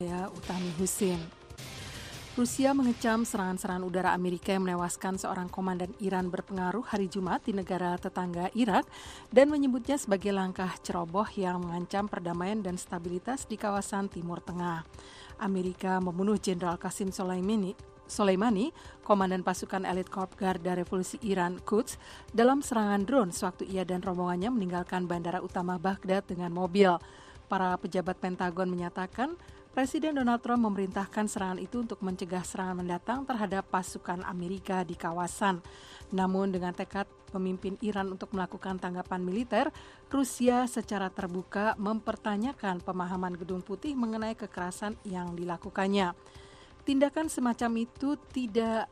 Utami Husin. Rusia mengecam serangan-serangan udara Amerika yang menewaskan seorang komandan Iran berpengaruh hari Jumat di negara tetangga Irak dan menyebutnya sebagai langkah ceroboh yang mengancam perdamaian dan stabilitas di kawasan Timur Tengah. Amerika membunuh Jenderal Qasim Soleimani, komandan pasukan elit Korps Garda Revolusi Iran Quds, dalam serangan drone sewaktu ia dan rombongannya meninggalkan bandara utama Baghdad dengan mobil. Para pejabat Pentagon menyatakan Presiden Donald Trump memerintahkan serangan itu untuk mencegah serangan mendatang terhadap pasukan Amerika di kawasan. Namun dengan tekad pemimpin Iran untuk melakukan tanggapan militer, Rusia secara terbuka mempertanyakan pemahaman Gedung Putih mengenai kekerasan yang dilakukannya. Tindakan semacam itu tidak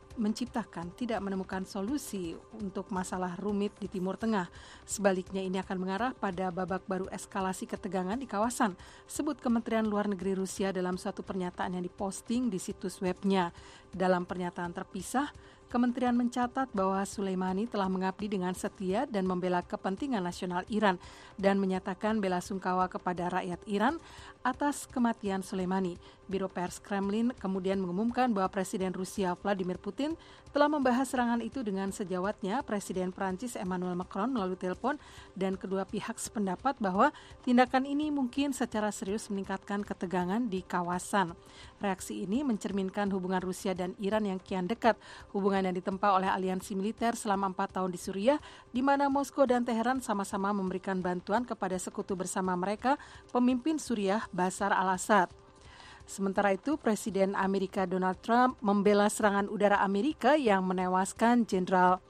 menemukan solusi untuk masalah rumit di Timur Tengah. Sebaliknya ini akan mengarah pada babak baru eskalasi ketegangan di kawasan, sebut Kementerian Luar Negeri Rusia dalam suatu pernyataan yang diposting di situs webnya. Dalam pernyataan terpisah, Kementerian mencatat bahwa Soleimani telah mengabdi dengan setia dan membela kepentingan nasional Iran dan menyatakan bela sungkawa kepada rakyat Iran atas kematian Soleimani. Biro Pers Kremlin kemudian mengumumkan bahwa Presiden Rusia Vladimir Putin telah membahas serangan itu dengan sejawatnya Presiden Prancis Emmanuel Macron melalui telepon dan kedua pihak sependapat bahwa tindakan ini mungkin secara serius meningkatkan ketegangan di kawasan. Reaksi ini mencerminkan hubungan Rusia dan Iran yang kian dekat, hubungan yang ditempa oleh aliansi militer selama 4 tahun di Suriah, di mana Moskow dan Teheran sama-sama memberikan bantuan kepada sekutu bersama mereka, pemimpin Suriah Bashar al-Assad. Sementara itu, Presiden Amerika Donald Trump membela serangan udara Amerika yang menewaskan Jenderal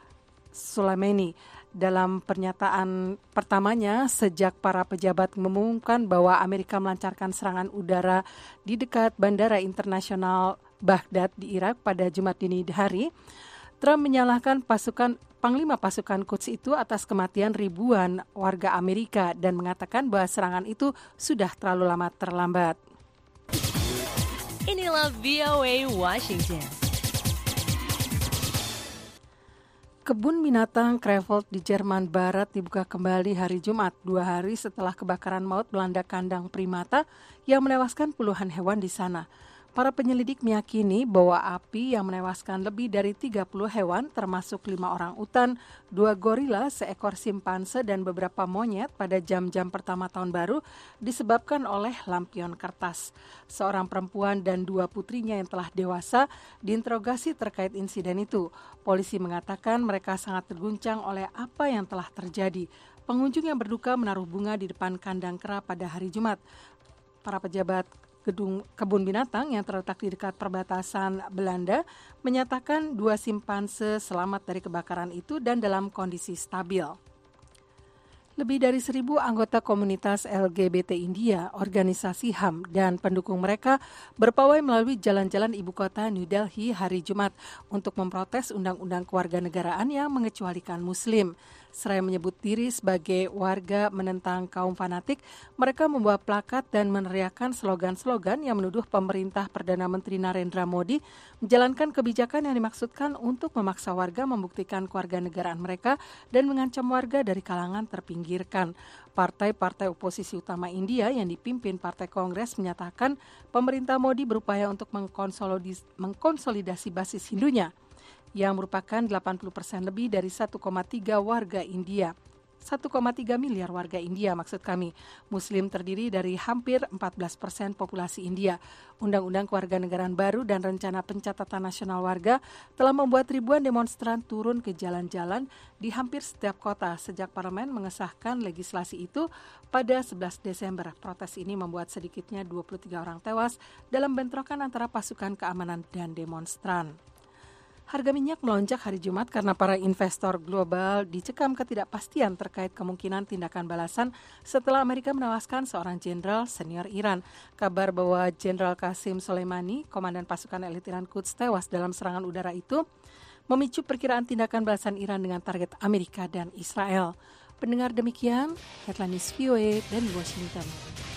Soleimani. Dalam pernyataan pertamanya, sejak para pejabat mengumumkan bahwa Amerika melancarkan serangan udara di dekat Bandara Internasional Baghdad di Irak pada Jumat dini hari, Trump menyalahkan Panglima pasukan Quds itu atas kematian ribuan warga Amerika dan mengatakan bahwa serangan itu sudah terlalu lama terlambat. Inilah VOA Washington. Kebun binatang Krefeld di Jerman Barat dibuka kembali hari Jumat, 2 hari setelah kebakaran maut melanda kandang primata yang menewaskan puluhan hewan di sana. Para penyelidik meyakini bahwa api yang menewaskan lebih dari 30 hewan termasuk 5 orang utan, 2 gorila, seekor simpanse dan beberapa monyet pada jam-jam pertama tahun baru disebabkan oleh lampion kertas. Seorang perempuan dan 2 putrinya yang telah dewasa diinterogasi terkait insiden itu. Polisi mengatakan mereka sangat terguncang oleh apa yang telah terjadi. Pengunjung yang berduka menaruh bunga di depan kandang kera pada hari Jumat. Para pejabat gedung kebun binatang yang terletak di dekat perbatasan Belanda menyatakan 2 simpanse selamat dari kebakaran itu dan dalam kondisi stabil. Lebih dari 1.000 anggota komunitas LGBT India, organisasi HAM, dan pendukung mereka berpawai melalui jalan-jalan ibu kota New Delhi hari Jumat untuk memprotes undang-undang kewarganegaraan yang mengecualikan Muslim. Seraya menyebut diri sebagai warga menentang kaum fanatik, mereka membawa plakat dan meneriakkan slogan-slogan yang menuduh pemerintah Perdana Menteri Narendra Modi menjalankan kebijakan yang dimaksudkan untuk memaksa warga membuktikan kewarganegaraan mereka dan mengancam warga dari kalangan terpinggirkan. Partai-partai oposisi utama India yang dipimpin Partai Kongres menyatakan pemerintah Modi berupaya untuk mengkonsolidasi basis Hindunya, yang merupakan 80% lebih dari 1,3 warga India. 1,3 miliar warga India maksud kami. Muslim terdiri dari hampir 14% populasi India. Undang-undang kewarganegaraan baru dan rencana pencatatan nasional warga telah membuat ribuan demonstran turun ke jalan-jalan di hampir setiap kota sejak parlemen mengesahkan legislasi itu pada 11 Desember. Protes ini membuat sedikitnya 23 orang tewas dalam bentrokan antara pasukan keamanan dan demonstran. Harga minyak melonjak hari Jumat karena para investor global dicekam ketidakpastian terkait kemungkinan tindakan balasan setelah Amerika menewaskan seorang jenderal senior Iran. Kabar bahwa Jenderal Qasim Soleimani, komandan pasukan elit Iran Quds, tewas dalam serangan udara itu memicu perkiraan tindakan balasan Iran dengan target Amerika dan Israel. Pendengar, demikian Headline News VOA dari Washington.